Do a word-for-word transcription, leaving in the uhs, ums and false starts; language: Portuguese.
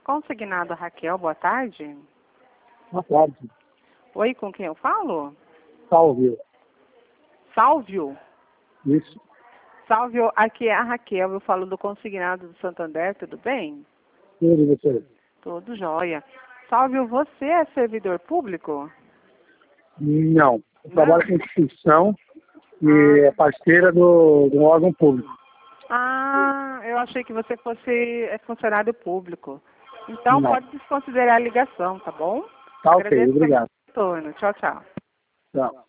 Consignado Raquel, boa tarde. Boa tarde. Oi, com quem eu falo? Salve. Sálvio? Isso. Sálvio, aqui é a Raquel, eu falo do Consignado do Santander, tudo bem? Tudo e você? Tudo jóia. Sálvio, você é servidor público? Não. Eu trabalho com instituição e Ah. é parceira do, do órgão público. Ah, eu achei que você fosse é, funcionário público. Então Não. pode desconsiderar a ligação, tá bom? Tá ok, Agradeço pelo obrigado. retorno. Tchau, tchau. Tchau.